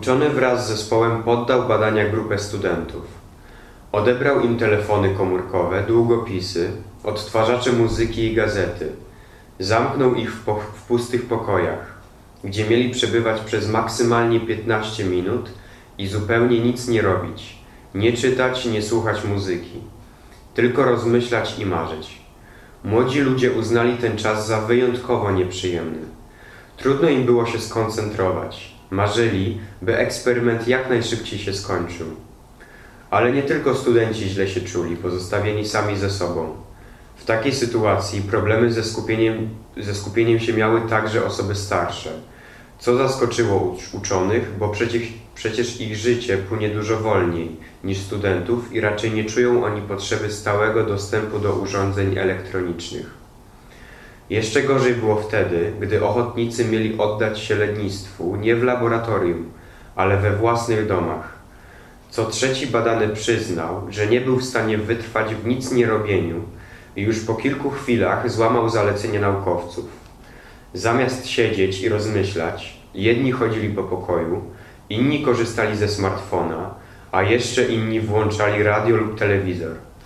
Uczony wraz z zespołem poddał badania grupę studentów. Odebrał im telefony komórkowe, długopisy, odtwarzacze muzyki i gazety. Zamknął ich w pustych pokojach, gdzie mieli przebywać przez maksymalnie 15 minut i zupełnie nic nie robić, nie czytać, nie słuchać muzyki, tylko rozmyślać i marzyć. Młodzi ludzie uznali ten czas za wyjątkowo nieprzyjemny. Trudno im było się skoncentrować. Marzyli, by eksperyment jak najszybciej się skończył. Ale nie tylko studenci źle się czuli, pozostawieni sami ze sobą. W takiej sytuacji problemy ze skupieniem się miały także osoby starsze, co zaskoczyło uczonych, bo przecież ich życie płynie dużo wolniej niż studentów i raczej nie czują oni potrzeby stałego dostępu do urządzeń elektronicznych. Jeszcze gorzej było wtedy, gdy ochotnicy mieli oddać się lenistwu nie w laboratorium, ale we własnych domach. Co trzeci badany przyznał, że nie był w stanie wytrwać w nic nierobieniu i już po kilku chwilach złamał zalecenie naukowców. Zamiast siedzieć i rozmyślać, jedni chodzili po pokoju, inni korzystali ze smartfona, a jeszcze inni włączali radio lub telewizor.